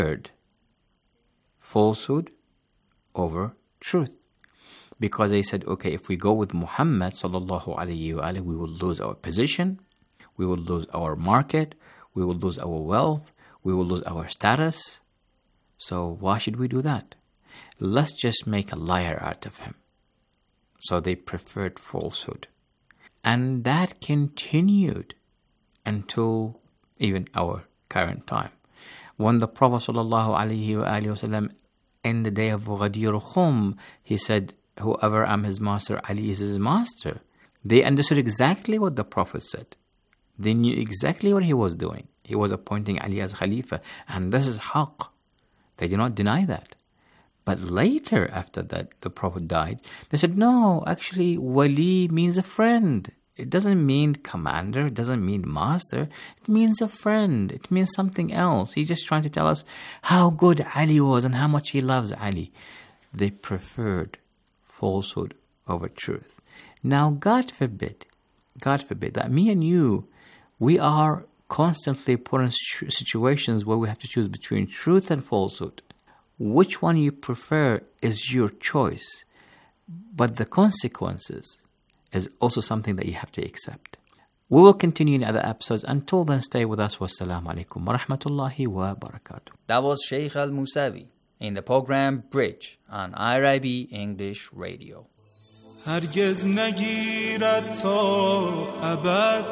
falsehood over truth. Because they said, okay, if we go with Muhammad sallallahu alayhi wa alihi, we will lose our position, we will lose our market, we will lose our wealth, we will lose our status. So why should we do that? Let's just make a liar out of him. So they preferred falsehood. And that continued until even our current time. When the Prophet ﷺ, in the day of Ghadir Khum, he said, whoever am his master, Ali is his master. They understood exactly what the Prophet said. They knew exactly what he was doing. He was appointing Ali as Khalifa. And this is haqq. They did not deny that. But later, after that, the Prophet died, they said, no, actually, wali means a friend. It doesn't mean commander. It doesn't mean master. It means a friend. It means something else. He's just trying to tell us how good Ali was and how much he loves Ali. They preferred falsehood over truth. Now, God forbid that me and you, we are constantly put in situations where we have to choose between truth and falsehood. Which one you prefer is your choice, but the consequences is also something that you have to accept. We will continue in other episodes. Until then, stay with us. Wassalamu alaikum wa rahmatullahi wa barakatuh. That was Sheikh Al-Musawi in the program Bridge on IRIB English Radio. هرگز نگیرد تا ابد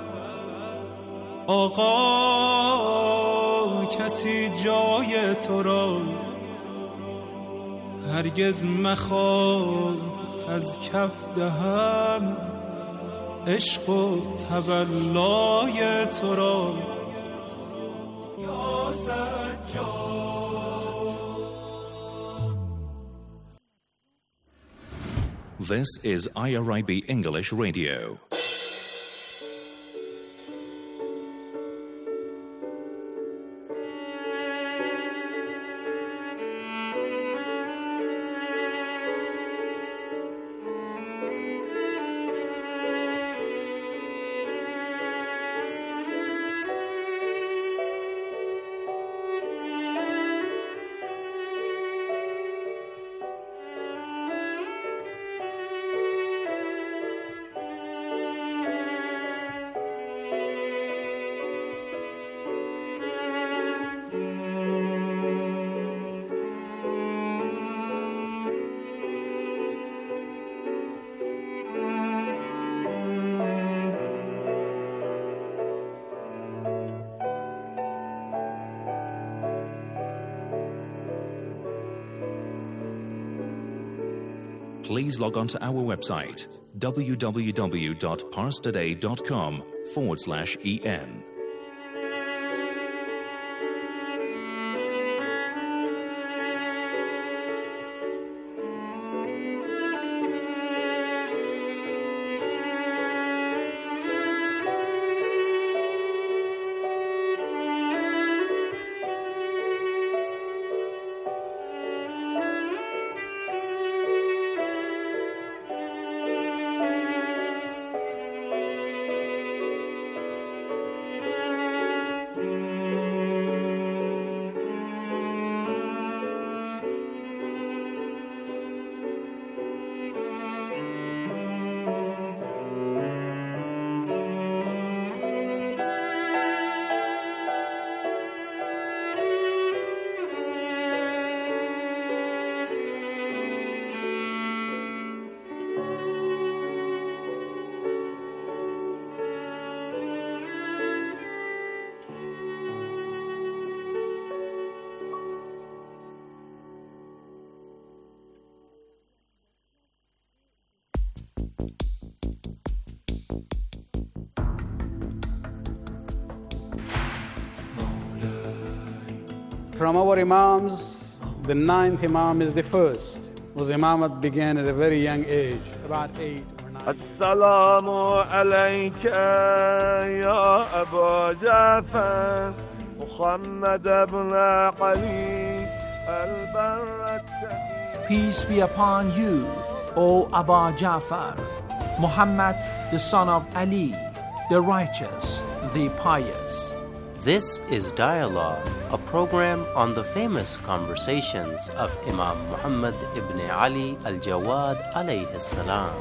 آقا کسی جای تو را هرگز مخواه از کف دهم عشق و تولای تو را یا سجاد. This is IRIB English Radio. Please log on to our website, www.parstoday.com/en. From our Imams, the 9th Imam is the first, whose Imamat began at a very young age, about 8 or 9 years. Assalamu alayka ya Abu Ja'far, Muhammad ibn Ali al-Barrat. Peace be upon you, O Abu Ja'far, Muhammad the son of Ali, the righteous, the pious. This is Dialogue, a program on the famous conversations of Imam Muhammad ibn Ali al-Jawad alayhi salam.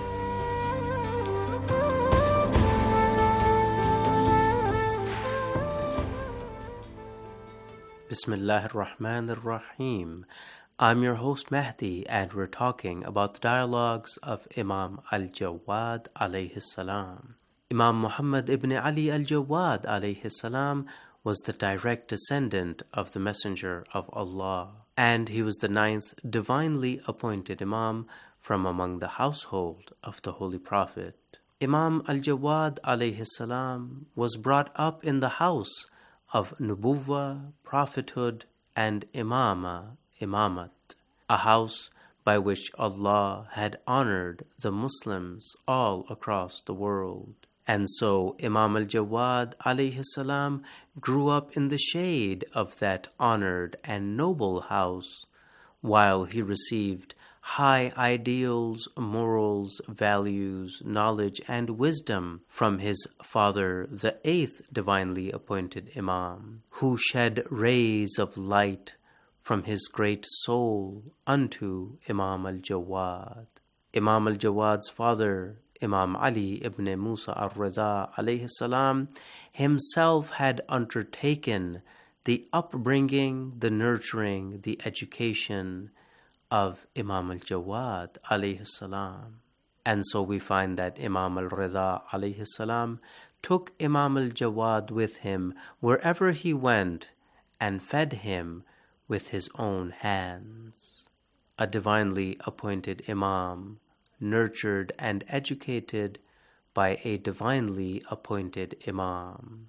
Bismillah ar-Rahman ar-Rahim. I'm your host Mahdi, and we're talking about the dialogues of Imam al-Jawad alayhi salam. Imam Muhammad ibn Ali al-Jawad alayhi salam was the direct descendant of the Messenger of Allah, and he was the 9th divinely appointed Imam from among the household of the Holy Prophet. Imam al-Jawad alayhi salam was brought up in the house of Nubuwwah, prophethood, and imamat, a house by which Allah had honored the Muslims all across the world. And so Imam al-Jawad alayhi salam grew up in the shade of that honored and noble house, while he received high ideals, morals, values, knowledge, and wisdom from his father, the 8th divinely appointed Imam, who shed rays of light from his great soul unto Imam al-Jawad. Imam al-Jawad's father, Imam Ali ibn Musa al-Rida alayhi salam, himself had undertaken the upbringing, the nurturing, the education of Imam al-Jawad alayhi salam. And so we find that Imam al-Rida alayhi salam took Imam al-Jawad with him wherever he went and fed him with his own hands. A divinely appointed Imam, nurtured and educated by a divinely appointed Imam.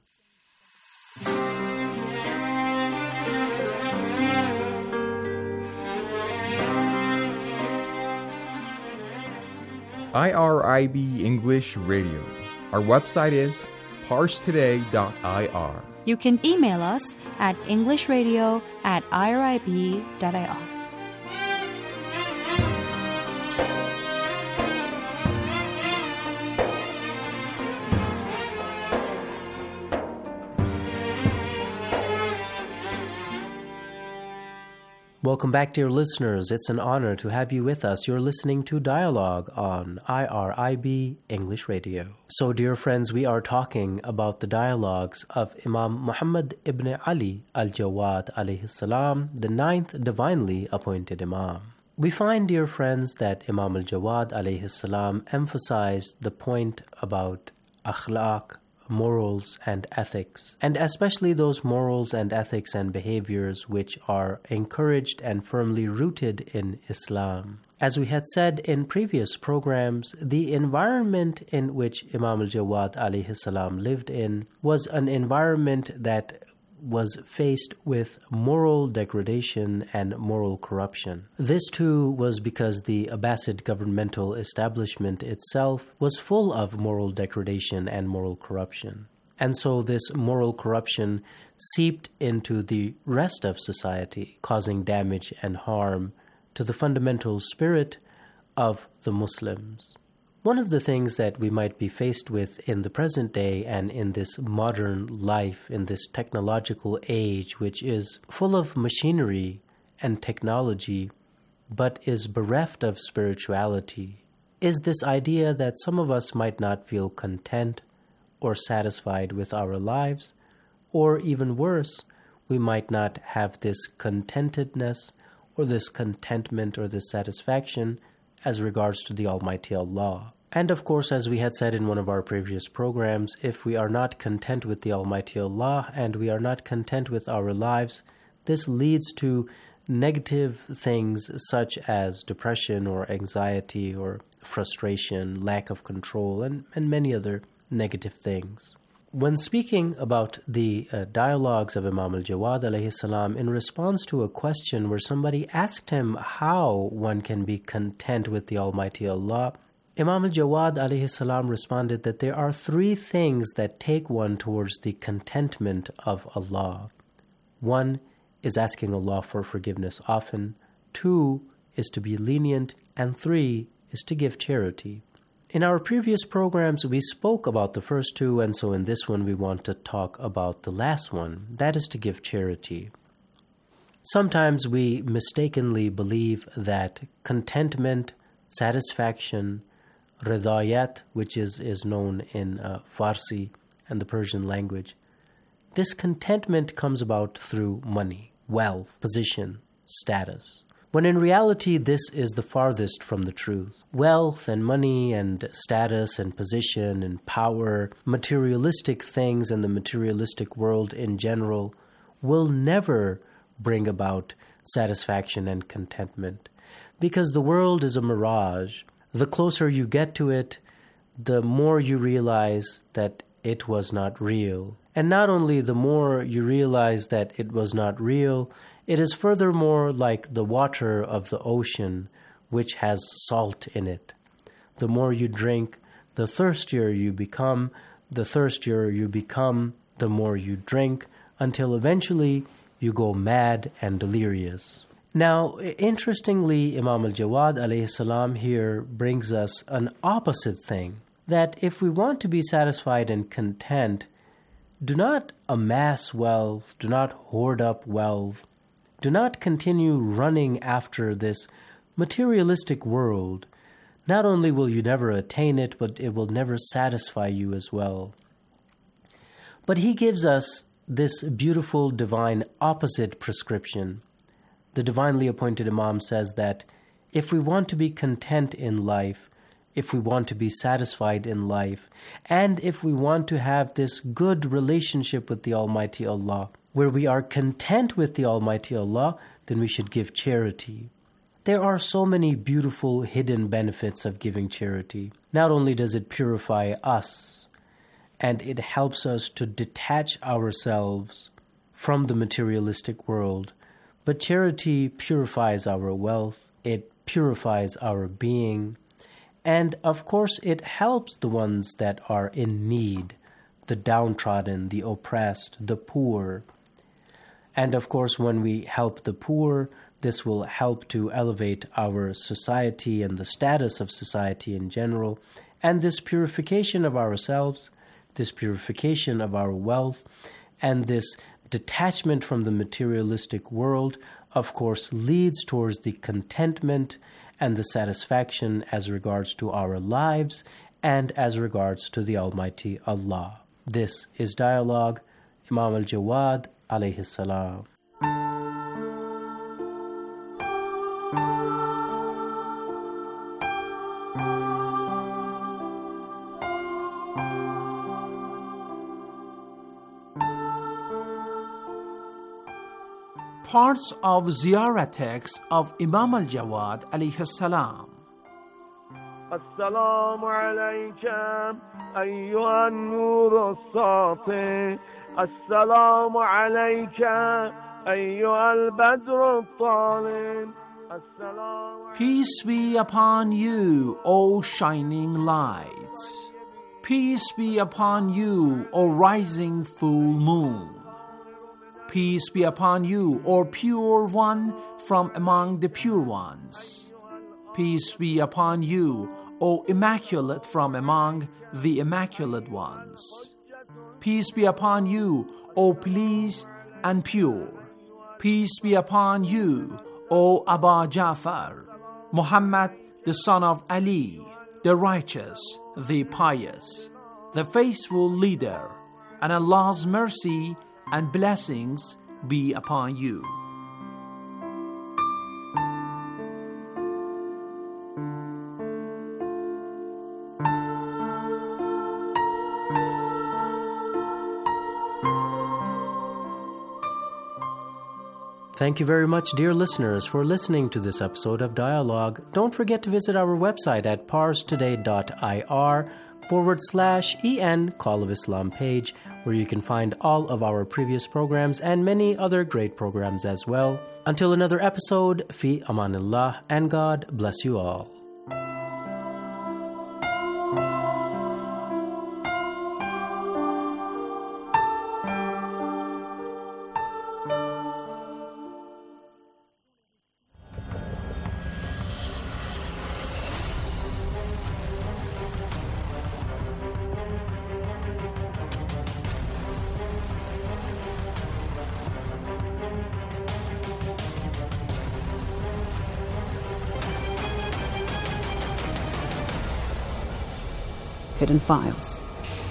IRIB English Radio. Our website is parstoday.ir. You can email us at englishradio@irib.ir. Welcome back, dear listeners. It's an honor to have you with us. You're listening to Dialogue on IRIB English Radio. So, dear friends, we are talking about the dialogues of Imam Muhammad ibn Ali al-Jawad alayhi salam, the 9th divinely appointed Imam. We find, dear friends, that Imam al-Jawad alayhi salam emphasized the point about akhlaq, morals and ethics, and especially those morals and ethics and behaviors which are encouraged and firmly rooted in Islam. As we had said in previous programs, the environment in which Imam al-Jawad alayhi salam lived in was an environment that was faced with moral degradation and moral corruption. This too was because the Abbasid governmental establishment itself was full of moral degradation and moral corruption. And so this moral corruption seeped into the rest of society, causing damage and harm to the fundamental spirit of the Muslims. One of the things that we might be faced with in the present day and in this modern life, in this technological age, which is full of machinery and technology, but is bereft of spirituality, is this idea that some of us might not feel content or satisfied with our lives, or even worse, we might not have this contentedness or this contentment or this satisfaction as regards to the Almighty Allah. And of course, as we had said in one of our previous programs, if we are not content with the Almighty Allah and we are not content with our lives, this leads to negative things such as depression or anxiety or frustration, lack of control, and many other negative things. When speaking about the dialogues of Imam al-Jawad alayhi salam in response to a question where somebody asked him how one can be content with the Almighty Allah, Imam al-Jawad alayhi salam responded that there are 3 things that take one towards the contentment of Allah. 1 is asking Allah for forgiveness often, 2 is to be lenient, and 3 is to give charity. In our previous programs, we spoke about the first two, and so in this one we want to talk about the last one, that is to give charity. Sometimes we mistakenly believe that contentment, satisfaction, ridayat, which is known in Farsi and the Persian language, this contentment comes about through money, wealth, position, status. When in reality, this is the farthest from the truth. Wealth and money and status and position and power, materialistic things and the materialistic world in general will never bring about satisfaction and contentment, because the world is a mirage. The closer you get to it, the more you realize that it was not real. And not only the more you realize that it was not real, it is furthermore like the water of the ocean, which has salt in it. The more you drink, the thirstier you become. The thirstier you become, the more you drink, until eventually you go mad and delirious. Now, interestingly, Imam al-Jawad alayhi salam here brings us an opposite thing, that if we want to be satisfied and content, do not amass wealth, do not hoard up wealth, do not continue running after this materialistic world. Not only will you never attain it, but it will never satisfy you as well. But he gives us this beautiful divine opposite prescription. The divinely appointed Imam says that if we want to be content in life, if we want to be satisfied in life, and if we want to have this good relationship with the Almighty Allah, where we are content with the Almighty Allah, then we should give charity. There are so many beautiful hidden benefits of giving charity. Not only does it purify us, and it helps us to detach ourselves from the materialistic world, but charity purifies our wealth, it purifies our being, and of course it helps the ones that are in need, the downtrodden, the oppressed, the poor. And of course, when we help the poor, this will help to elevate our society and the status of society in general. And this purification of ourselves, this purification of our wealth, and this detachment from the materialistic world, of course, leads towards the contentment and the satisfaction as regards to our lives and as regards to the Almighty Allah. This is Dialogue, Imam al-Jawad alayhi salam. Parts of Ziyarah text of Imam al-Jawad alayhi salam. السلام عليك أيها النور الساطع السلام عليك أيها البدر الطالع Peace be upon you, O shining lights. Peace be upon you, O rising full moon. Peace be upon you, O pure one from among the pure ones. Peace be upon you, O immaculate from among the immaculate ones. Peace be upon you, O pleased and pure. Peace be upon you, O Aba Ja'far, Muhammad the son of Ali, the righteous, the pious, the faithful leader, and Allah's mercy and blessings be upon you. Thank you very much, dear listeners, for listening to this episode of Dialogue. Don't forget to visit our website at parstoday.ir/en Call of Islam page, where you can find all of our previous programs and many other great programs as well. Until another episode, fi amanillah, and God bless you all. Hidden Files.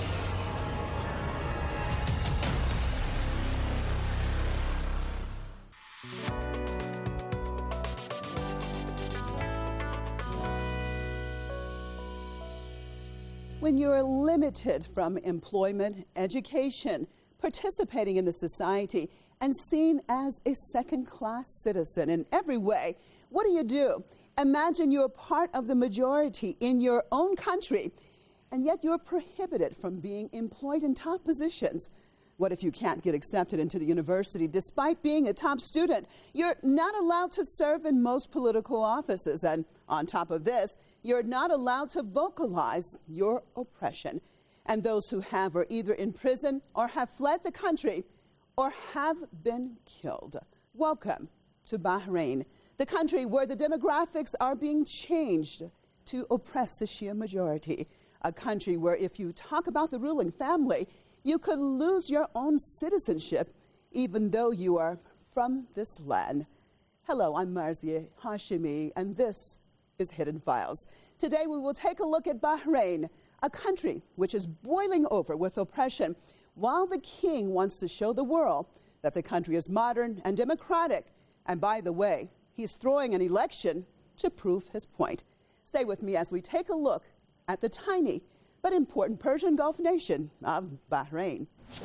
When you're limited from employment, education, participating in the society, and seen as a second-class citizen in every way, what do? Imagine you're part of the majority in your own country, and yet you're prohibited from being employed in top positions. What if you can't get accepted into the university despite being a top student? You're not allowed to serve in most political offices, and on top of this, you're not allowed to vocalize your oppression. And those who have are either in prison or have fled the country or have been killed. Welcome to Bahrain, the country where the demographics are being changed to oppress the Shia majority. A country where if you talk about the ruling family, you could lose your own citizenship even though you are from this land. Hello, I'm Marzieh Hashimi, and this is Hidden Files. Today we will take a look at Bahrain, a country which is boiling over with oppression, while the king wants to show the world that the country is modern and democratic. And by the way, he's throwing an election to prove his point. Stay with me as we take a look at the tiny but important Persian Gulf nation of Bahrain.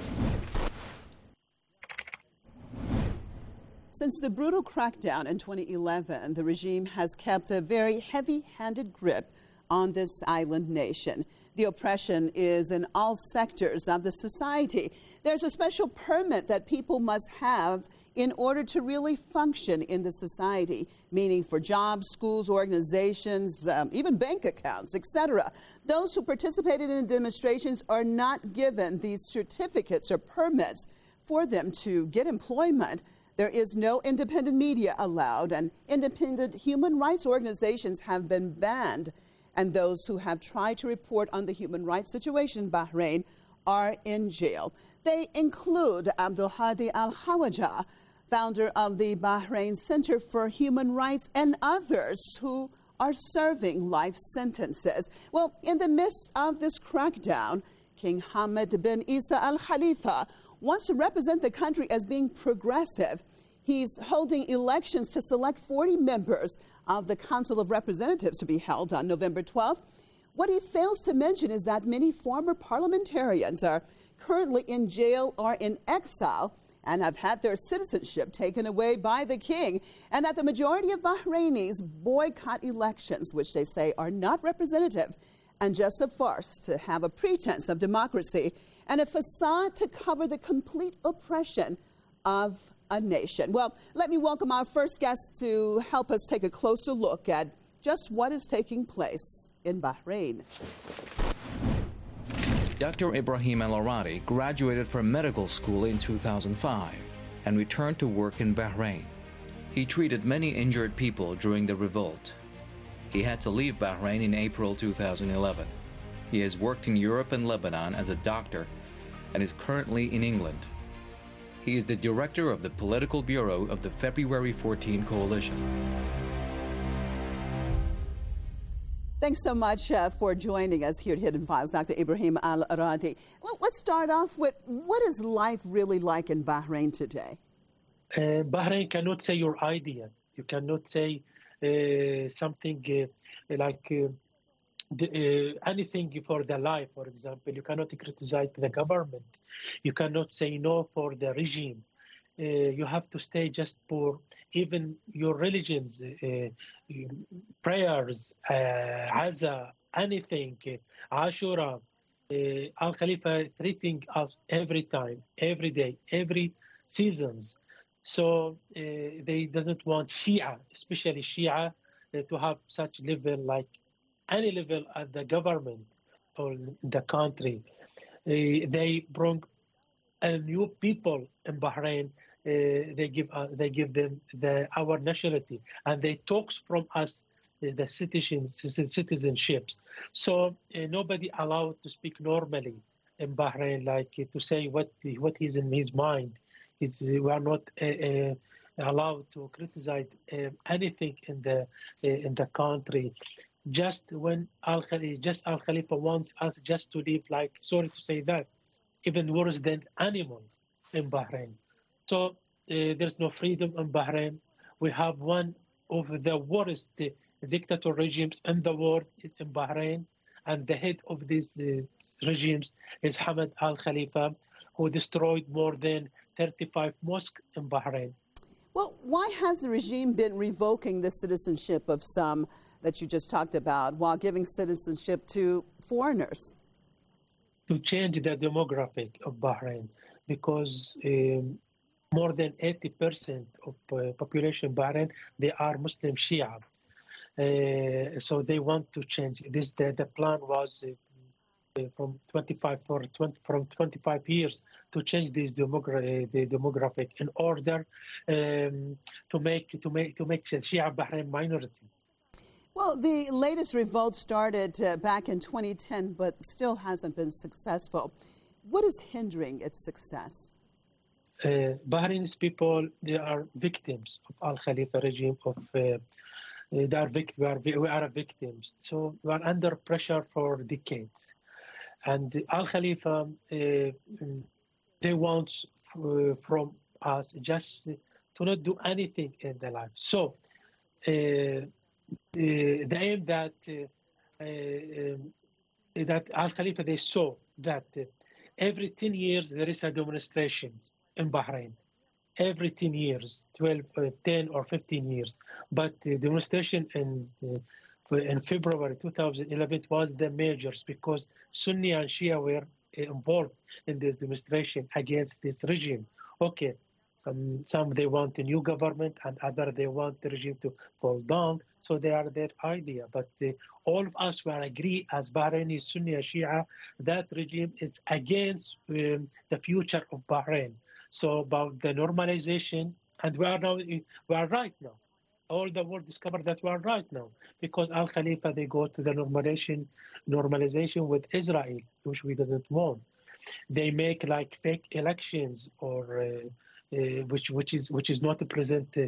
Since the brutal crackdown in 2011, the regime has kept a very heavy-handed grip on this island nation. The oppression is in all sectors of the society. There's a special permit that people must have in order to really function in the society, meaning for jobs, schools, organizations, even bank accounts, etc. Those who participated in demonstrations are not given these certificates or permits for them to get employment. There is no independent media allowed, and independent human rights organizations have been banned. And those who have tried to report on the human rights situation in Bahrain are in jail. They include Abdul Hadi Al-Khawaja, founder of the Bahrain Center for Human Rights, and others who are serving life sentences. Well, in the midst of this crackdown, King Hamad bin Isa Al Khalifa wants to represent the country as being progressive. He's holding elections to select 40 members of the Council of Representatives to be held on November 12th. What he fails to mention is that many former parliamentarians are currently in jail or in exile and have had their citizenship taken away by the king, and that the majority of Bahrainis boycott elections, which they say are not representative and just a farce to have a pretense of democracy and a facade to cover the complete oppression of a nation. Well, let me welcome our first guest to help us take a closer look at just what is taking place in Bahrain. Dr. Ibrahim Al-Aradi graduated from medical school in 2005 and returned to work in Bahrain. He treated many injured people during the revolt. He had to leave Bahrain in April 2011. He has worked in Europe and Lebanon as a doctor and is currently in England. He is the director of the political bureau of the February 14 coalition. Thanks so much for joining us here at Hidden Files, Dr. Ibrahim Al-Aradi. Well, let's start off with, what is life really like in Bahrain today? Bahrain cannot say your idea. You cannot say something like anything for the life, for example. You cannot criticize the government. You cannot say no for the regime. You have to stay just for even your religions, prayers, Azza, anything, Ashura. Al-Khalifa treating us every time, every day, every seasons. So they doesn't want Shia, especially Shia, to have such level like any level at the government or the country. They bring new people in Bahrain. They give them our nationality, and they talks from us the citizenships. So nobody allowed to speak normally in Bahrain, like to say what is in his mind. We are not allowed to criticize anything in the country. just when Al Khalifa wants us just to live like, sorry to say that, even worse than animals in Bahrain. So there's no freedom in Bahrain. We have one of the worst dictator regimes in the world is in Bahrain, and the head of these regimes is Hamad Al Khalifa, who destroyed more than 35 mosques in Bahrain. Well, why has the regime been revoking the citizenship of some that you just talked about while giving citizenship to foreigners? To change the demographic of Bahrain, because more than 80% of population in Bahrain, they are Muslim Shia. So they want to change this. The plan was from 25 years to change this demographic in order to make Shia Bahrain minority. Well, the latest revolt started back in 2010, but still hasn't been successful. What is hindering its success? Bahrain's people, they are victims of Al Khalifa regime. We are victims. So we are under pressure for decades. And Al Khalifa, they want from us just to not do anything in their life. So the aim that Al Khalifa, they saw that every 10 years there is a demonstration in Bahrain. Every 10 years, 10 or 15 years. But the demonstration in February 2011 was the majors because Sunni and Shia were involved in this demonstration against this regime. Okay, some they want a new government and other they want the regime to fall down. So they are their idea. But all of us will agree as Bahraini, Sunni and Shia, that regime is against the future of Bahrain. So about the normalization, and we are right now. All the world discovered that we are right now because Al Khalifa, they go to the normalization with Israel, which we didn't want. They make like fake elections or which is not presented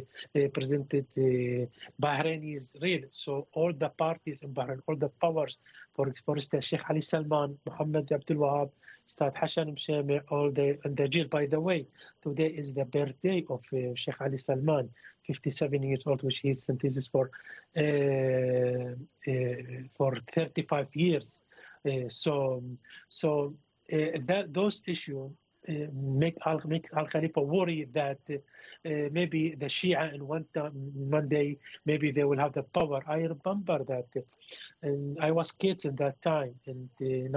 Bahraini is real. So all the parties in Bahrain, all the powers, for instance, Sheikh Ali Salman, Mohammed Abdul Wahab, Ustad Hassan Mshami, all in the jail. By the way, today is the birthday of Sheikh Ali Salman, 57 years old, which he sentences for 35 years. So those issues make Al Khalifa worry that maybe the Shia in one day maybe they will have the power. I remember that, and I was kids in that time in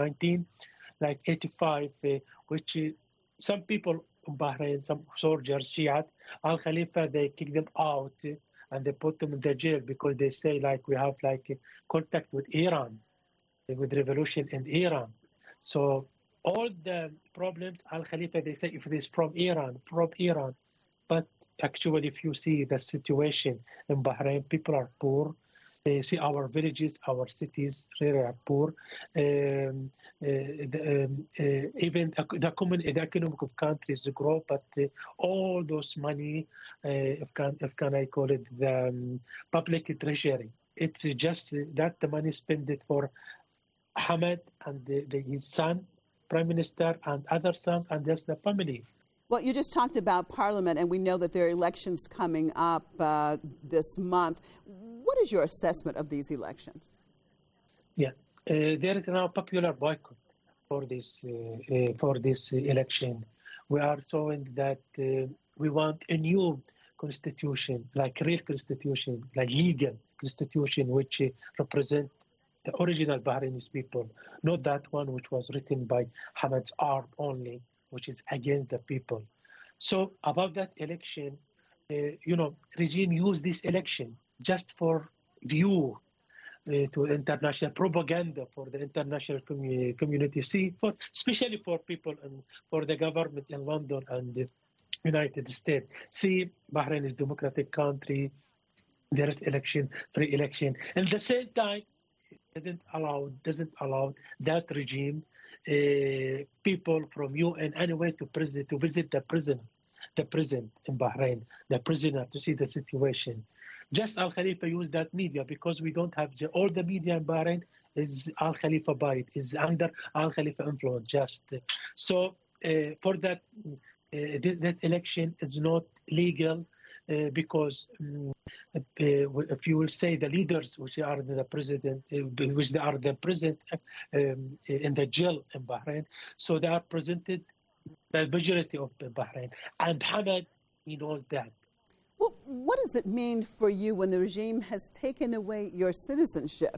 1985, which some people in Bahrain, some soldiers, Shia, Al Khalifa, they kick them out and they put them in the jail because they say like we have like contact with Iran, with revolution in Iran. So all the problems, Al Khalifa, they say if it is from Iran. But actually, if you see the situation in Bahrain, people are poor. They see our villages, our cities really are poor. Even the economic of countries grow, but all those money, if I call it the public treasury, it's just that the money spent it for Hamad and his son, Prime Minister, and other sons, and just the family. Well, you just talked about Parliament, and we know that there are elections coming up this month. What is your assessment of these elections? Yeah, there is now popular boycott for this election. We are showing that we want a new constitution, like real constitution, like legal constitution, which represent the original Bahraini people, not that one which was written by Hamad's arm only, which is against the people. So about that election, regime used this election just for view to international propaganda for the international community, especially for people and for the government in London and the United States. See, Bahrain is a democratic country. There is election, free election. And at the same time, doesn't allow that regime people from UN anyway to visit the prisoner. the president in Bahrain, the prisoner, to see the situation. Just Al Khalifa used that media because we don't have all the media in Bahrain is Al Khalifa Bayt, is under Al Khalifa influence. So for that, that election is not legal because if you will say the leaders, which are the president, which they are the president in the jail in Bahrain, so they are presented the majority of Bahrain, and Hamad, he knows that. Well, what does it mean for you when the regime has taken away your citizenship?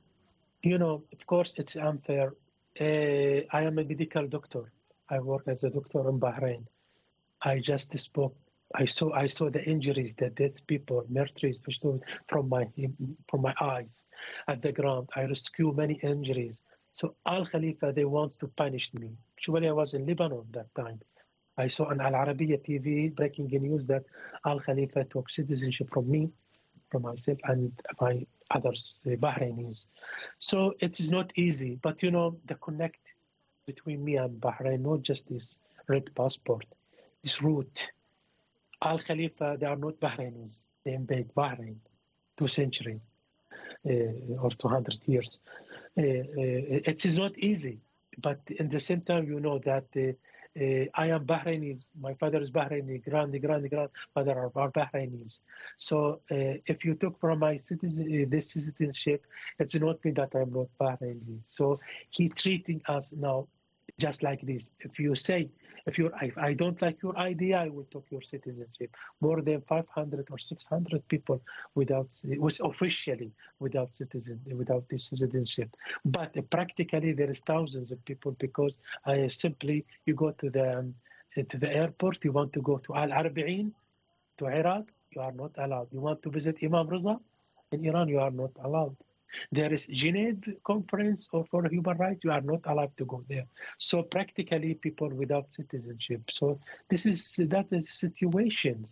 Of course, it's unfair. I am a medical doctor. I work as a doctor in Bahrain. I just spoke. I saw the injuries, the dead people, meurtres from my eyes at the ground. I rescue many injuries. So Al Khalifa, they want to punish me. Actually, I was in Lebanon that time. I saw on Al Arabiya TV breaking news that Al Khalifa took citizenship from me, from myself, and my others, the Bahrainis. So it is not easy, but the connect between me and Bahrain, not just this red passport, this route. Al Khalifa, they are not Bahrainis. They invade Bahrain 2 centuries or 200 years. It is not easy, but in the same time, that I am Bahrainis. My father is Bahraini. Grandfather are Bahrainis. So if you took from my this citizenship, it's not mean that I'm not Bahraini. So he treating us now just like this. If I don't like your idea, I will take your citizenship. More than 500 or 600 people officially without this citizenship. But practically there is thousands of people because you go to the airport, you want to go to Al Arbaeen, to Iraq, you are not allowed. You want to visit Imam Reza in Iran, you are not allowed. There is Geneva Conference for Human Rights, you are not allowed to go there. So practically people without citizenship. So that is situations,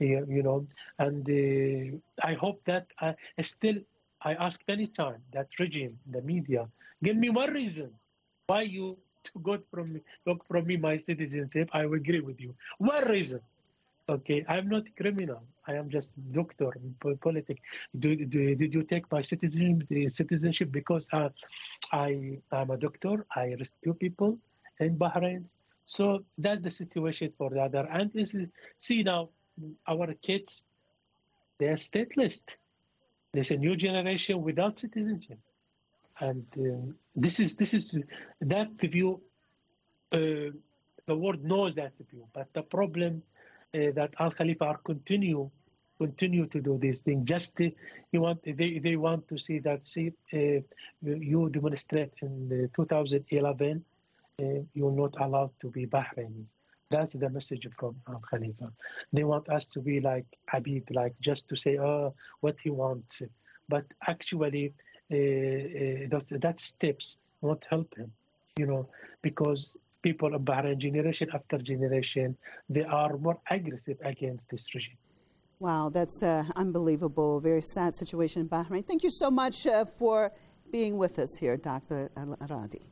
and I hope that I ask many times that regime, the media, give me one reason why you took from me my citizenship. I will agree with you. One reason. Okay, I'm not criminal. I am just doctor, politics. Did you take my citizenship because I am a doctor? I rescue people in Bahrain. So that's the situation for the other. And see now, our kids, they are stateless. There's a new generation without citizenship, and this is that view. The world knows that view, but the problem. That Al Khalifa continue to do these things. They want to see that. You demonstrate in 2011, you're not allowed to be Bahraini. That's the message from Al Khalifa. They want us to be like Abid, like just to say what he wants, but actually that steps won't help him. Because people in Bahrain, generation after generation, they are more aggressive against this regime. Wow, that's unbelievable. Very sad situation in Bahrain. Thank you so much for being with us here, Dr. Al-Aradi.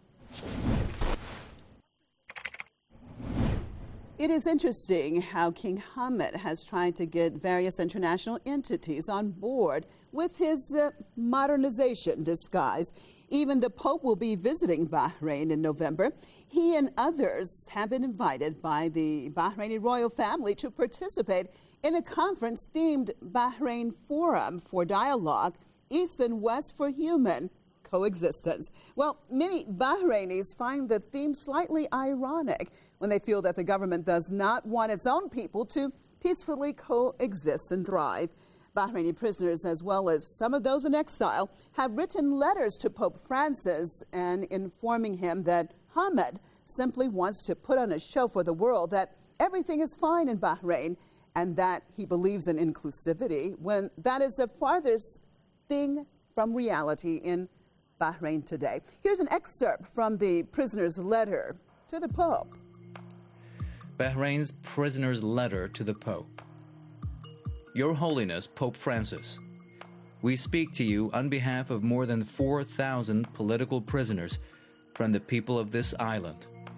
It is interesting how King Hamad has tried to get various international entities on board with his modernization disguise. Even the Pope will be visiting Bahrain in November. He and others have been invited by the Bahraini royal family to participate in a conference themed Bahrain Forum for Dialogue, East and West for Human Coexistence. Well, many Bahrainis find the theme slightly ironic when they feel that the government does not want its own people to peacefully coexist and thrive. Bahraini prisoners, as well as some of those in exile, have written letters to Pope Francis and informing him that Hamad simply wants to put on a show for the world that everything is fine in Bahrain and that he believes in inclusivity, when that is the farthest thing from reality in Bahrain today. Here's an excerpt from the prisoner's letter to the Pope. Bahrain's prisoner's letter to the Pope. Your Holiness, Pope Francis, we speak to you on behalf of more than 4,000 political prisoners from the people of this island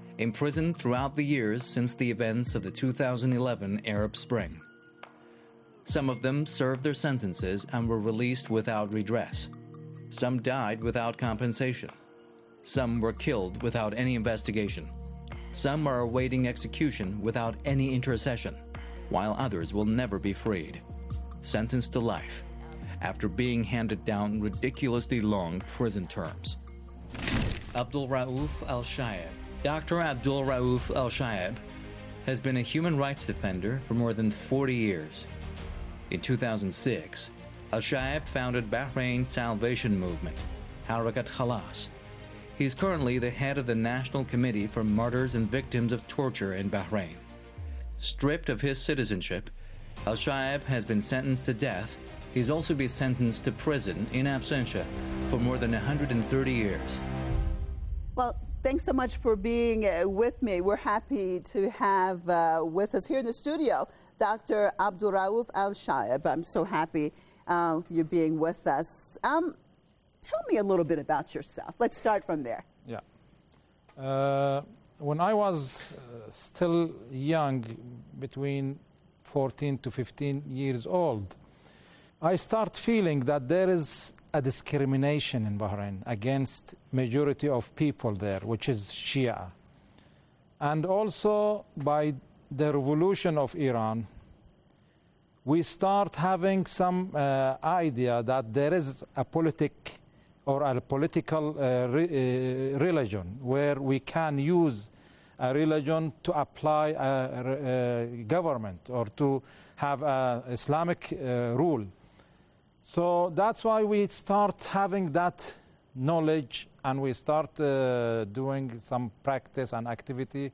imprisoned throughout the years since the events of the 2011 Arab Spring. Some of them served their sentences and were released without redress. Some died without compensation. Some were killed without any investigation. Some are awaiting execution without any intercession, while others will never be freed, sentenced to life, after being handed down ridiculously long prison terms. Abdul Rauf Al-Shayeb. Dr. Abdul Rauf Al-Shayeb has been a human rights defender for more than 40 years. In 2006, Al-Shayeb founded Bahrain Salvation Movement, Harakat Khalas. He's currently the head of the National Committee for Martyrs and Victims of Torture in Bahrain. Stripped of his citizenship, Al-Shayeb has been sentenced to death. He's also been sentenced to prison in absentia for more than 130 years. Well, thanks so much for being with me. We're happy to have with us here in the studio Dr. Abdul Rauf Al-Shayeb. I'm so happy you're being with us. Tell me a little bit about yourself. Let's start from there. Yeah. When I was still young, between 14 to 15 years old, I start feeling that there is a discrimination in Bahrain against majority of people there, which is Shia. And also by the revolution of Iran, we start having some idea that there is a political religion where we can use a religion to apply a government or to have a Islamic rule. So that's why we start having that knowledge and we start doing some practice and activity,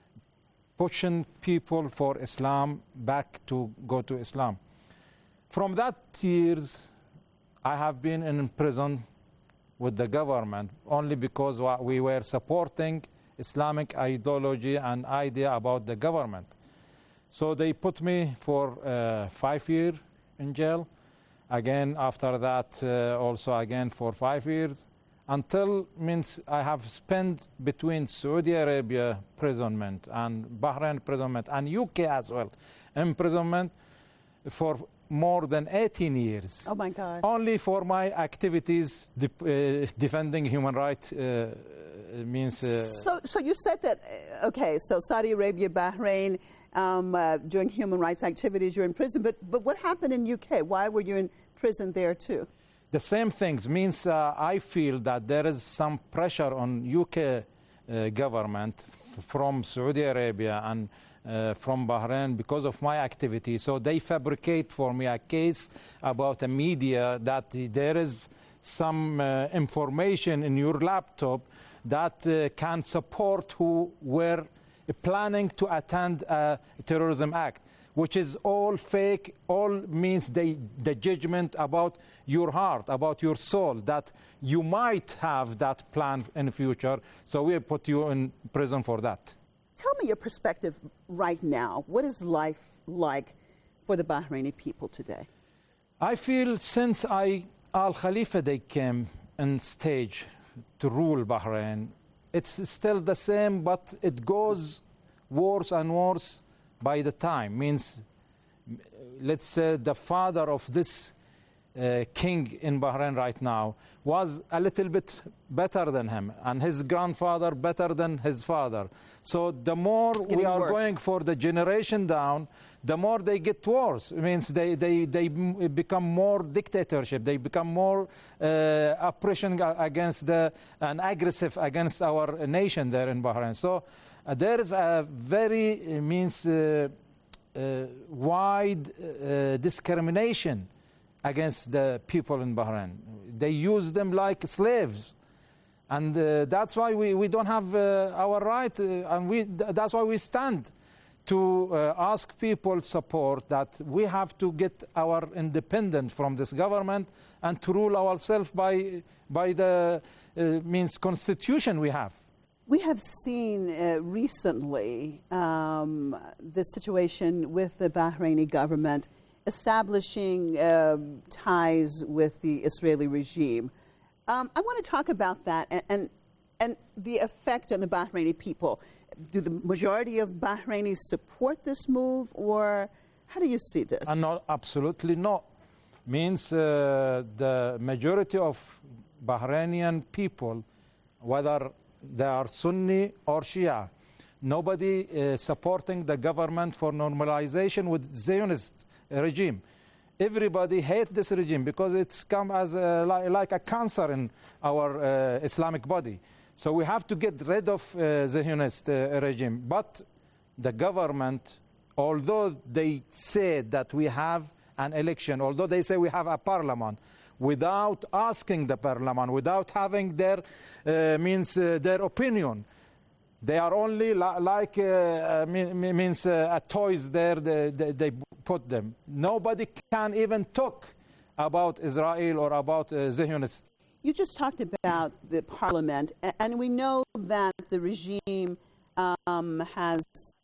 pushing people for Islam back to go to Islam. From that years, I have been in prison with the government only because we were supporting Islamic ideology and idea about the government. So they put me for 5 years in jail. Again, after that, also again for 5 years, until means I have spent between Saudi Arabia imprisonment and Bahrain imprisonment and UK as well imprisonment for more than 18 years. Oh my God. Only for my activities defending human rights means... So you said that, okay, so Saudi Arabia, Bahrain, doing human rights activities, you're in prison, but what happened in UK? Why were you in prison there too? The same things means I feel that there is some pressure on UK government from Saudi Arabia and from Bahrain because of my activity. So they fabricate for me a case about a media that there is some information in your laptop that can support who were planning to attend a terrorism act, which is all fake, all means the judgment about your heart, about your soul, that you might have that plan in the future, so we put you in prison for that. Tell me your perspective right now. What is life like for the Bahraini people today? I feel since Al Khalifa they came on stage to rule Bahrain, it's still the same, but it goes worse and worse by the time. Means, let's say the father of this king in Bahrain right now was a little bit better than him, and his grandfather better than his father. So the more we are going for the generation down, the more they get worse. It means they become more dictatorship. They become more oppression against and aggressive against our nation there in Bahrain. So there is a very wide discrimination against the people in Bahrain. They use them like slaves. And that's why we don't have our right, and that's why we stand to ask people support that we have to get our independence from this government and to rule ourselves by the constitution we have. We have seen recently the situation with the Bahraini government establishing ties with the Israeli regime. I want to talk about that and the effect on the Bahraini people. Do the majority of Bahrainis support this move, or how do you see this? No, absolutely not. Means the majority of Bahrainian people, whether they are Sunni or Shia, nobody supporting the government for normalization with Zionist regime. Everybody hates this regime because it's come as like a cancer in our Islamic body. So we have to get rid of Zionist regime. But the government, although they say that we have an election, although they say we have a parliament, without asking the parliament, without having their their opinion, they are only like toys there. They put them. Nobody can even talk about Israel or about Zionists. You just talked about the parliament, and we know that the regime has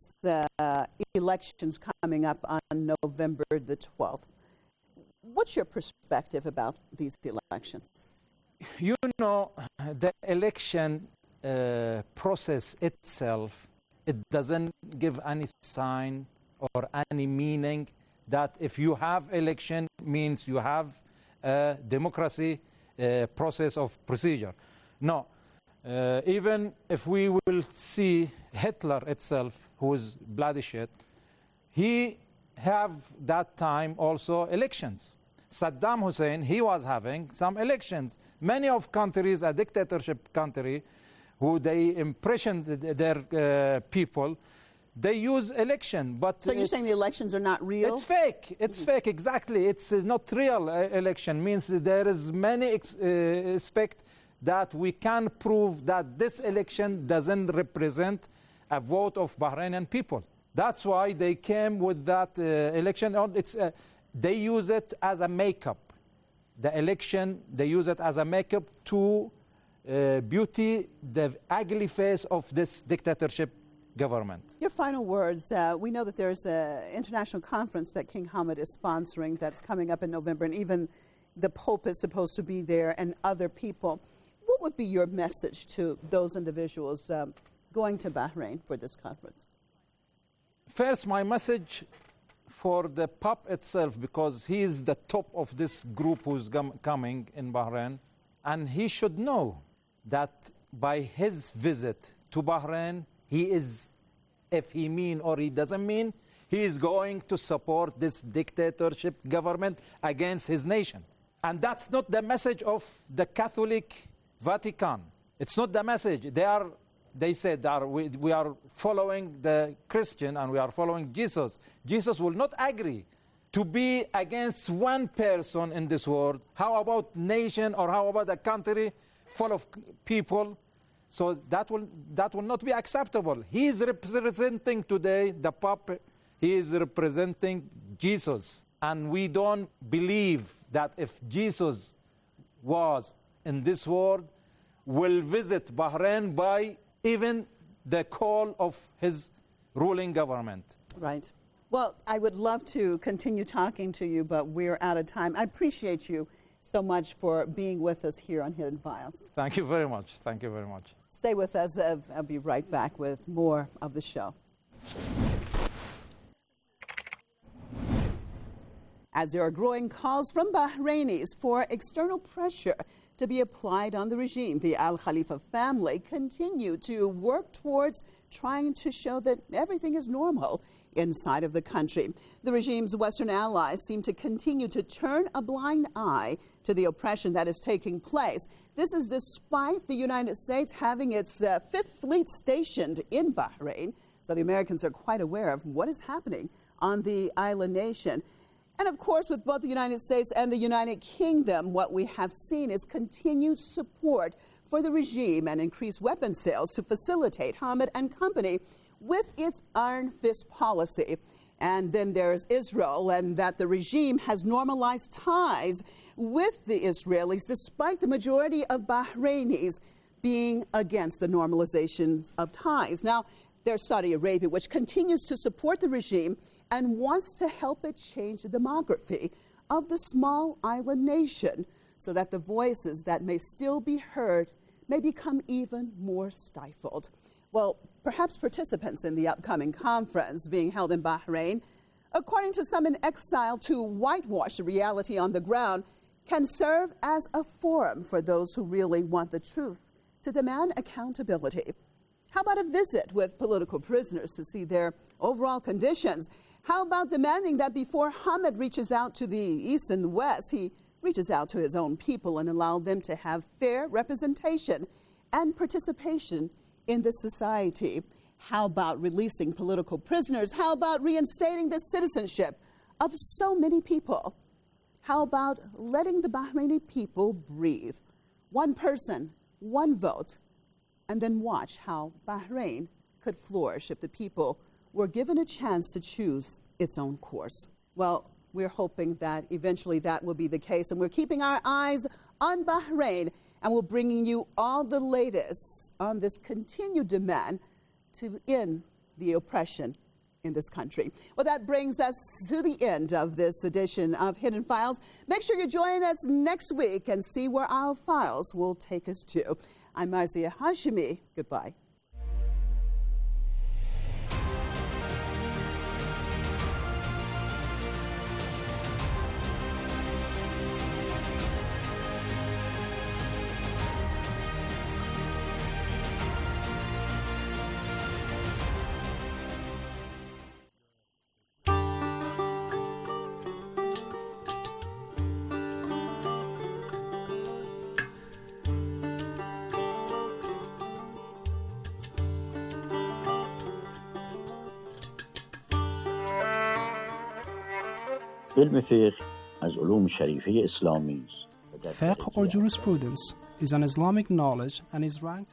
elections coming up on November the 12th. What's your perspective about these elections? You know, the election process itself, it doesn't give any sign or any meaning that if you have election means you have a democracy process of procedure. No. Even if we will see Hitler itself, who is bloodshed, he have that time also elections. Saddam Hussein, he was having some elections. Many of countries, a dictatorship country, who they impression their people, they use election. But so you're saying the elections are not real? It's fake. It's fake, exactly. It's not real election. Means there is many aspect that we can prove that this election doesn't represent a vote of Bahrainian people. That's why they came with that election. They use it as a makeup. The election, they use it as a makeup to beauty the ugly face of this dictatorship government. Your final words. We know that there's an international conference that King Hamad is sponsoring that's coming up in November, and even the Pope is supposed to be there and other people. What would be your message to those individuals going to Bahrain for this conference? First, my message for the Pope itself, because he is the top of this group who's coming in Bahrain, and he should know that by his visit to Bahrain, he is, if he mean or he doesn't mean, he is going to support this dictatorship government against his nation. And that's not the message of the Catholic Vatican. It's not the message. They said that we are following the Christian and we are following Jesus. Jesus will not agree to be against one person in this world. How about nation, or how about a country full of people? So that will not be acceptable. He is representing today, the Pope, he is representing Jesus. And we don't believe that if Jesus was in this world, will visit Bahrain by even the call of his ruling government. Right. Well, I would love to continue talking to you, but we're out of time. I appreciate you so much for being with us here on Hidden Files. Thank you very much. Thank you very much. Stay with us. I'll be right back with more of the show. As there are growing calls from Bahrainis for external pressure to be applied on the regime, the Al Khalifa family continue to work towards trying to show that everything is normal inside of the country. The regime's Western allies seem to continue to turn a blind eye to the oppression that is taking place. This is despite the United States having its Fifth Fleet stationed in Bahrain. So the Americans are quite aware of what is happening on the island nation. And of course, with both the United States and the United Kingdom, what we have seen is continued support for the regime and increased weapon sales to facilitate Hamad and company with its iron fist policy. And then there's Israel, and that the regime has normalized ties with the Israelis, despite the majority of Bahrainis being against the normalizations of ties. Now, there's Saudi Arabia, which continues to support the regime and wants to help it change the demography of the small island nation so that the voices that may still be heard may become even more stifled. Well, perhaps participants in the upcoming conference being held in Bahrain, according to some in exile to whitewash the reality on the ground, can serve as a forum for those who really want the truth to demand accountability. How about a visit with political prisoners to see their overall conditions? How about demanding that before Hamid reaches out to the East and West, he reaches out to his own people and allow them to have fair representation and participation in the society? How about releasing political prisoners? How about reinstating the citizenship of so many people? How about letting the Bahraini people breathe? One person, one vote, and then watch how Bahrain could flourish if the people were given a chance to choose its own course. Well, we're hoping that eventually that will be the case, and we're keeping our eyes on Bahrain, and we're bringing you all the latest on this continued demand to end the oppression in this country. Well, that brings us to the end of this edition of Hidden Files. Make sure you join us next week and see where our files will take us to. I'm Marzieh Hashemi. Goodbye. علم فقه از علوم شریفه اسلامی است. Fiqh or jurisprudence is an Islamic knowledge and is ranked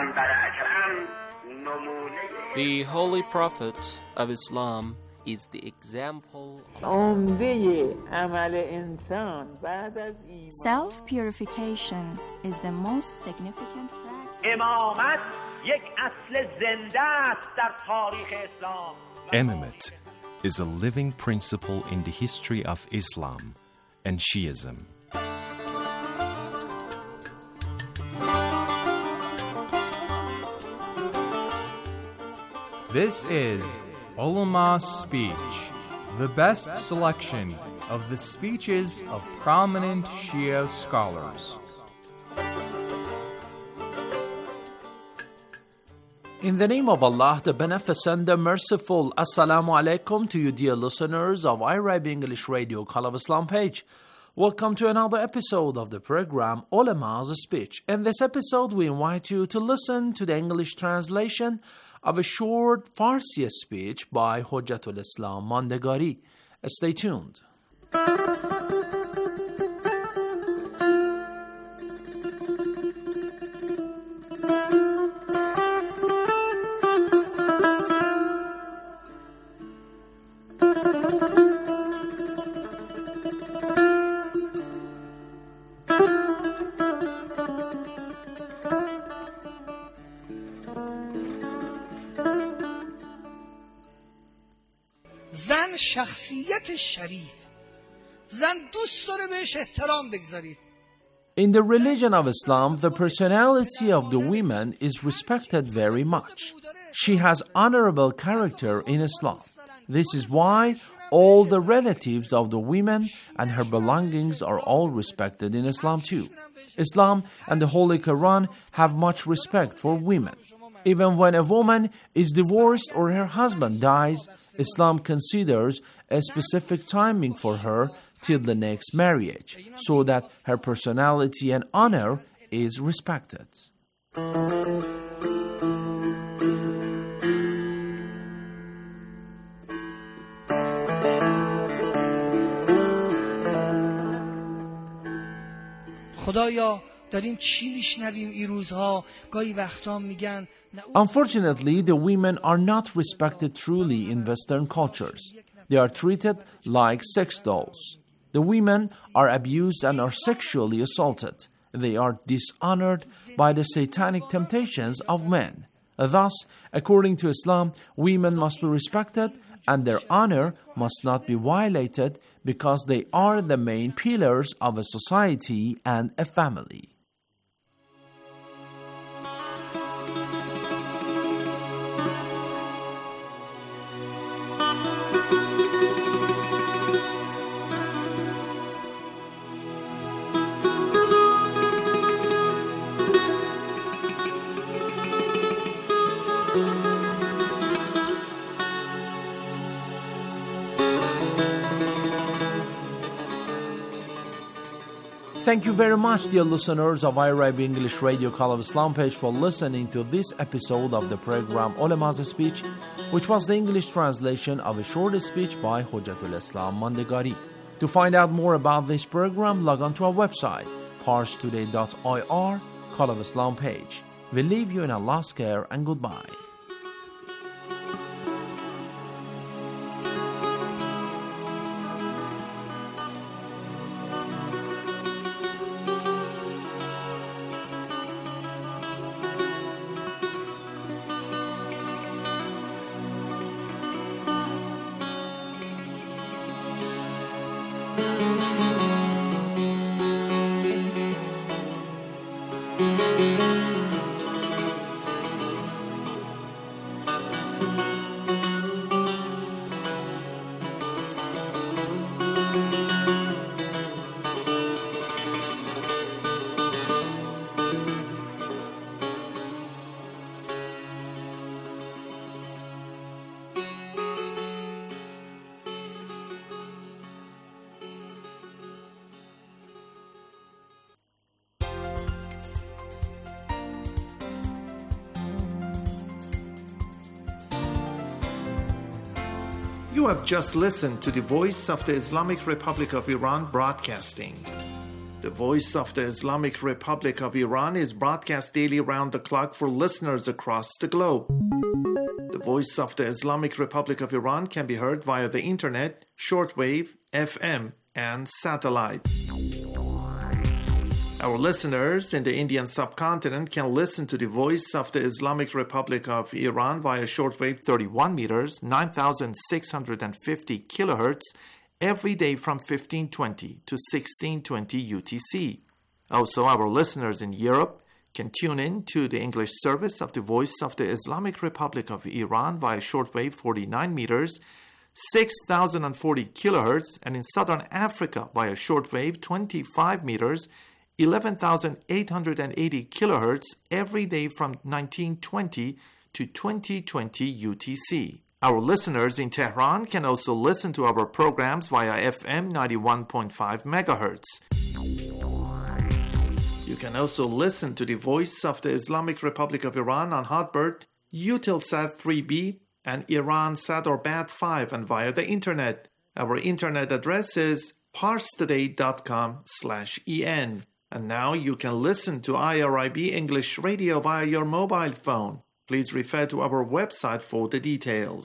The Holy Prophet of Islam is the example Self-purification is the most significant practice. Imamate is a living principle in the history of Islam and Shiism. This is Ulama's Speech, the best selection of the speeches of prominent Shia scholars. In the name of Allah, the Beneficent, the Merciful, Assalamu alaikum to you dear listeners of IRIB English Radio Call of Islam page. Welcome to another episode of the program Ulama's Speech. In this episode, we invite you to listen to the English translation of a short Farsi speech by Hujjatul Islam Mandegari. Stay tuned. زن شخصیت شریف زن دوست داره بهش احترام بگذارید. In the religion of Islam, the personality of the woman is respected very much. She has honorable character in Islam. This is why all the relatives of the woman and her belongings are all respected in Islam too. Islam and the Holy Quran have much respect for women. Even when a woman is divorced or her husband dies, Islam considers a specific timing for her till the next marriage, so that her personality and honor is respected. خدایا داریم چی میشنویم این روزها گاهی وقتا میگن. Unfortunately, the women are not respected truly in Western cultures. They are treated like sex dolls. The women are abused and are sexually assaulted. They are dishonored by the satanic temptations of men. Thus, according to Islam, women must be respected and their honor must not be violated because they are the main pillars of a society and a family. Thank you very much, dear listeners of IRIB English Radio Call of Islam page, for listening to this episode of the program Ulama's Speech, which was the English translation of a short speech by Hujjatul Islam Mandegari. To find out more about this program, log on to our website, parstoday.ir, Call of Islam page. We leave you in Allah's care and goodbye. You have just listened to the Voice of the Islamic Republic of Iran broadcasting. The Voice of the Islamic Republic of Iran is broadcast daily round the clock for listeners across the globe. The Voice of the Islamic Republic of Iran can be heard via the internet, shortwave, FM, and satellite. Our listeners in the Indian subcontinent can listen to the Voice of the Islamic Republic of Iran via shortwave 31 meters, 9,650 kilohertz, every day from 1520 to 1620 UTC. Also, our listeners in Europe can tune in to the English service of the Voice of the Islamic Republic of Iran via shortwave 49 meters, 6,040 kilohertz, and in Southern Africa via shortwave 25 meters, 11,880 kilohertz every day from 1920 to 2020 UTC. Our listeners in Tehran can also listen to our programs via FM 91.5 megahertz. You can also listen to the Voice of the Islamic Republic of Iran on Hotbird, Eutelsat 3B, and Iransat or Bat5, and via the internet. Our internet address is parstoday.com/en. And now you can listen to IRIB English Radio via your mobile phone. Please refer to our website for the details.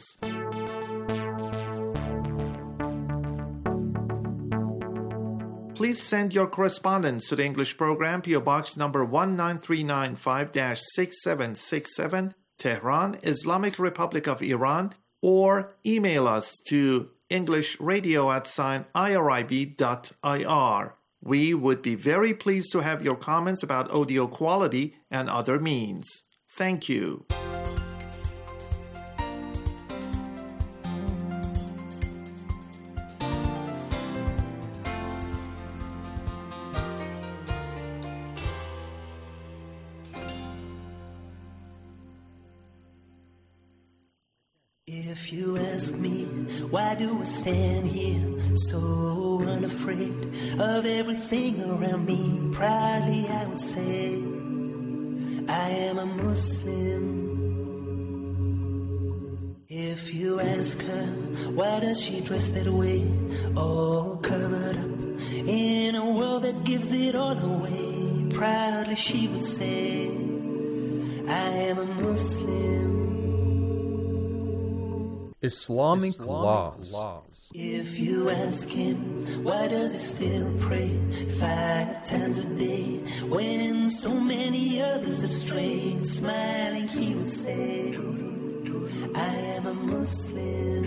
Please send your correspondence to the English program, PO Box number 19395-6767, Tehran, Islamic Republic of Iran, or email us to englishradio@irib.ir. We would be very pleased to have your comments about audio quality and other means. Thank you. If you ask me, why do I stand here so unafraid of everything around me? Proudly I would say, I am a Muslim. If you ask her, why does she dress that way, all covered up in a world that gives it all away? Proudly she would say, I am a Muslim. Islamic laws. If you ask him, why does he still pray 5 times a day when so many others have strayed? Smiling he would say, I am a Muslim.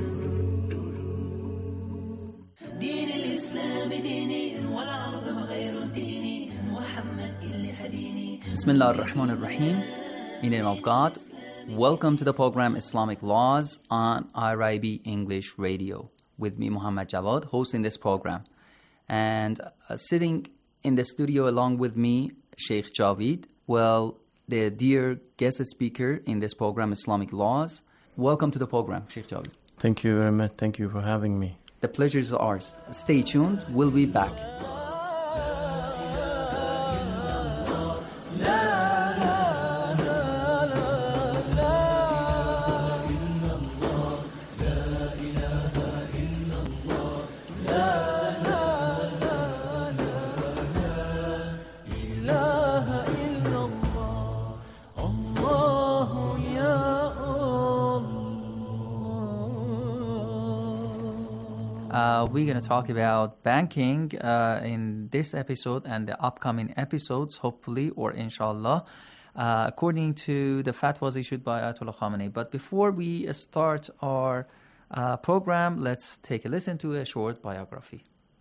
دين الإسلام ديني والعظم غير ديني محمد اللي هديني. Bismillah ar-Rahman ar-Rahim. In the name of God. Welcome to the program Islamic Laws on IRIB English Radio with me, Muhammad Jawad, hosting this program. And sitting in the studio along with me, Sheikh Javid, the dear guest speaker in this program, Islamic Laws. Welcome to the program, Sheikh Javid. Thank you very much. Thank you for having me. The pleasure is ours. Stay tuned. We'll be back. we're going to talk about banking in this episode and the upcoming episodes, hopefully, or inshallah, according to the fatwas issued by Ayatollah Khamenei. But before we start our program, let's take a listen to a short biography.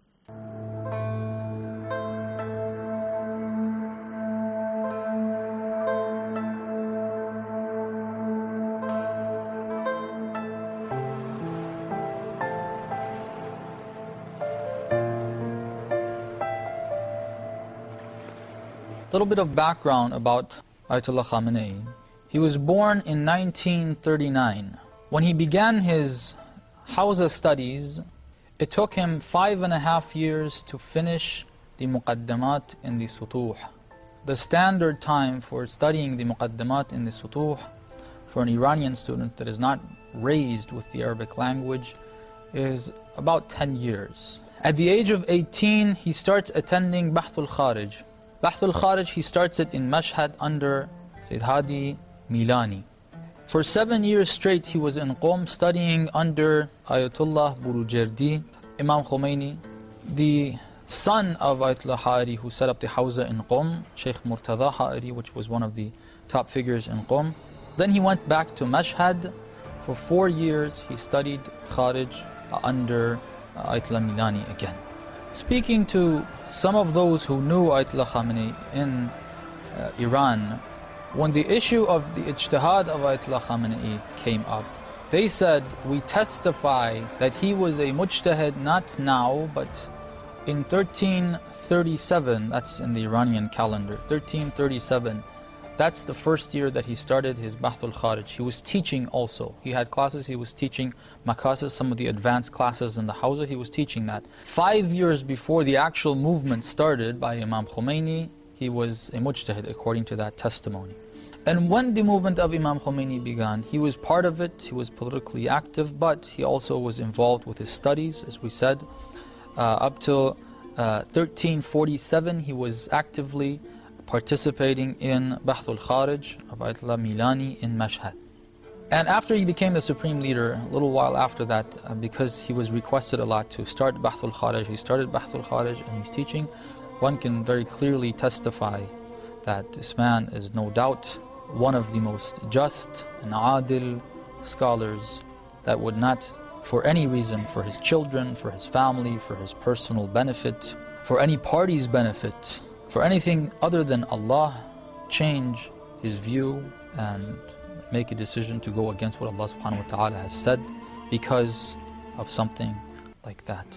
A little bit of background about Ayatollah Khamenei. He was born in 1939. When he began his Hawza studies, it took him 5.5 years to finish the Muqaddamat in the Sutuh. The standard time for studying the Muqaddamat in the Sutuh for an Iranian student that is not raised with the Arabic language is about 10 years. At the age of 18, he starts attending Bahthul Kharij. Bahthul Kharij, he starts it in Mashhad under Sayyid Hadi Milani. For 7 years straight, he was in Qom studying under Ayatollah Burujerdi, Imam Khomeini, the son of Ayatollah Ha'iri, who set up the Hawza in Qom, Sheikh Murtada Ha'iri, which was one of the top figures in Qom. Then he went back to Mashhad. For 4 years, he studied Kharij under Ayatollah Milani again. Speaking to some of those who knew Ayatollah Khamenei in Iran, when the issue of the ijtihad of Ayatollah Khamenei came up, they said, we testify that he was a mujtahid not now, but in 1337, that's in the Iranian calendar, 1337, that's the first year that he started his Bahthul Kharij. He was teaching also. He had classes, he was teaching makasis, some of the advanced classes in the Hawza, he was teaching that. 5 years before the actual movement started by Imam Khomeini, he was a mujtahid according to that testimony. And when the movement of Imam Khomeini began, he was part of it, he was politically active, but he also was involved with his studies, as we said. Up till 1347, he was actively participating in Bahthul Kharij of Ayatollah Milani in Mashhad. And after he became the supreme leader, a little while after that, because he was requested a lot to start Bahthul Kharij, he started Bahthul Kharij and he's teaching. One can very clearly testify that this man is no doubt one of the most just and adil scholars that would not, for any reason, for his children, for his family, for his personal benefit, for any party's benefit, for anything other than Allah, change his view and make a decision to go against what Allah subhanahu wa ta'ala has said because of something like that.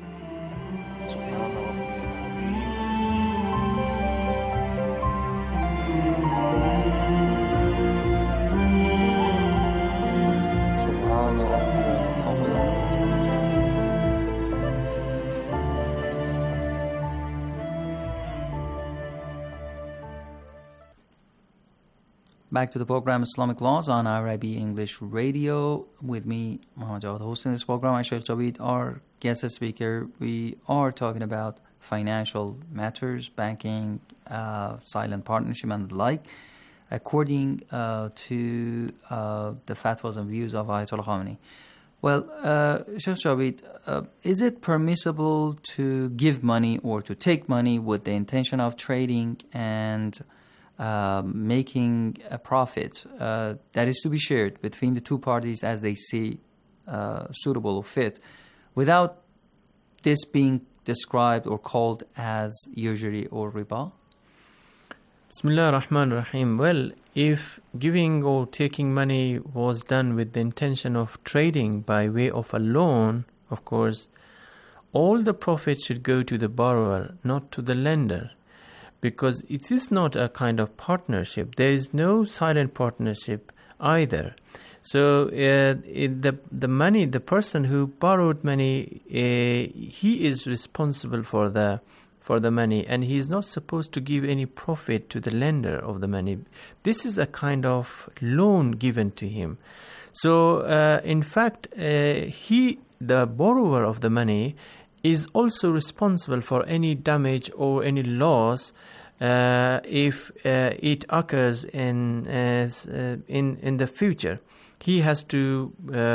Back to the program Islamic Laws on IRIB English Radio. With me, Muhammad Jawad, hosting this program, and Sheikh Javid, our guest speaker. We are talking about financial matters, banking, silent partnership, and the like, according to the fatwas and views of Ayatollah Khamenei. Well, Sheikh Javid, is it permissible to give money or to take money with the intention of trading and making a profit that is to be shared between the two parties as they see suitable or fit, without this being described or called as usury or riba? Bismillah ar-Rahman ar-Rahim. Well, if giving or taking money was done with the intention of trading by way of a loan, of course, all the profit should go to the borrower, not to the lender. Because it is not a kind of partnership. There is no silent partnership either. So the money, the person who borrowed money, he is responsible for the money, and he is not supposed to give any profit to the lender of the money. This is a kind of loan given to him. So in fact, the borrower of the money, is also responsible for any damage or any loss if it occurs in the future. He has to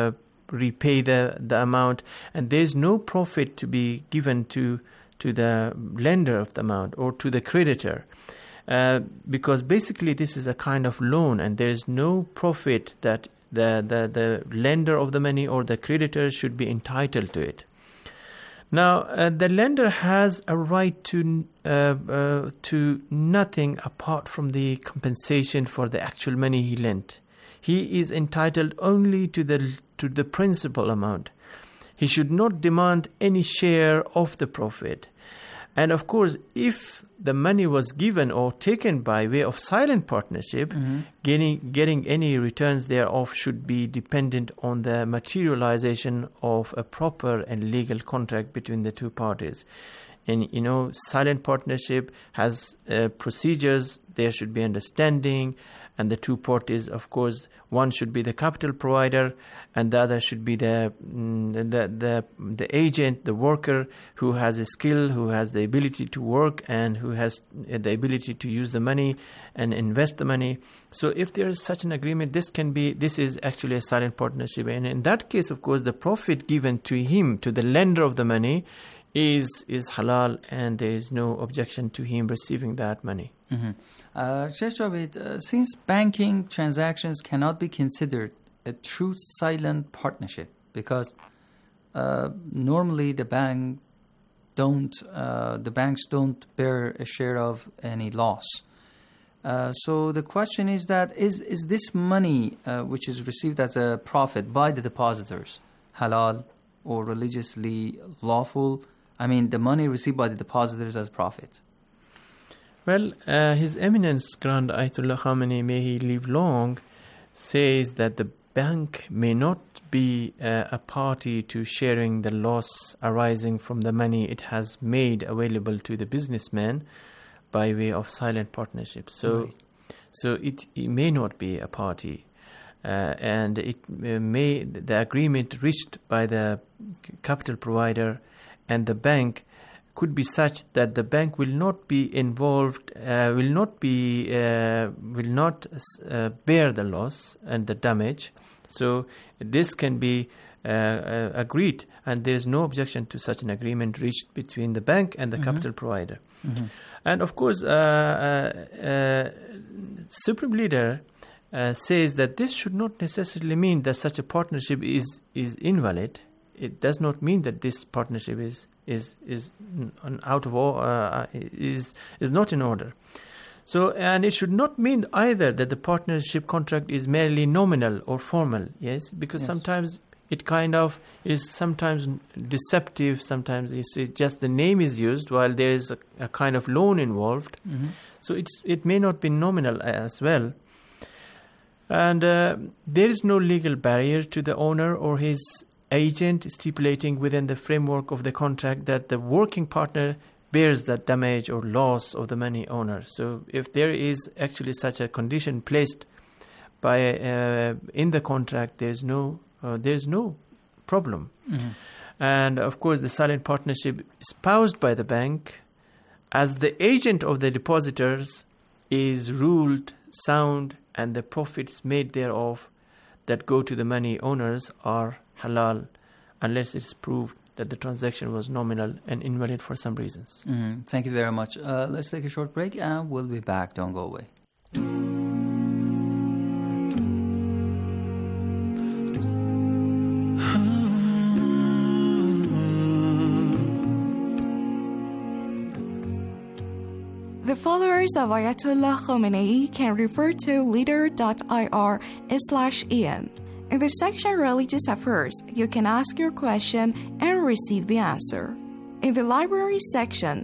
repay the amount, and there is no profit to be given to the lender of the amount or to the creditor, because basically this is a kind of loan, and there is no profit that the lender of the money or the creditor should be entitled to it. Now, the lender has a right to nothing apart from the compensation for the actual money he lent. He is entitled only to the principal amount. He should not demand any share of the profit. And of course, if the money was given or taken by way of silent partnership, getting any returns thereof should be dependent on the materialization of a proper and legal contract between the two parties. And silent partnership has procedures. There should be understanding, and the two parties, of course, one should be the capital provider, and the other should be the agent, the worker, who has a skill, who has the ability to work, and who has the ability to use the money and invest the money. So if there is such an agreement, this is actually a silent partnership. And in that case, of course, the profit given to him, to the lender of the money, is halal, and there is no objection to him receiving that money. Sheikh Javed, since banking transactions cannot be considered a true silent partnership, because normally the banks don't bear a share of any loss. So the question is that is this money which is received as a profit by the depositors halal or religiously lawful? I mean, the money received by the depositors as profit. Well, His Eminence Grand Ayatollah Khamenei, may he live long, says that the bank may not be a party to sharing the loss arising from the money it has made available to the businessman by way of silent partnership. So it may not be a party, and the agreement reached by the capital provider and the bank could be such that the bank will not be involved, will not bear the loss and the damage. So this can be agreed, and there is no objection to such an agreement reached between the bank and the capital provider. And of course, Supreme Leader says that this should not necessarily mean that such a partnership is invalid. It does not mean that this partnership is not in order. So, and it should not mean either that the partnership contract is merely nominal or formal. Yes, because sometimes it kind of is sometimes deceptive. Sometimes you see just the name is used while there is a kind of loan involved. So it may not be nominal as well. And there is no legal barrier to the owner or his agent stipulating within the framework of the contract that the working partner bears the damage or loss of the money owner. So if there is actually such a condition placed by in the contract, there's no problem. And of course, the silent partnership espoused by the bank as the agent of the depositors is ruled sound, and the profits made thereof that go to the money owners are halal, unless it's proved that the transaction was nominal and invalid for some reasons. Thank you very much. Let's take a short break, and we'll be back. Don't go away. The followers of Ayatollah Khamenei can refer to leader.ir/en. In the section Religious Affairs, you can ask your question and receive the answer. In the Library section,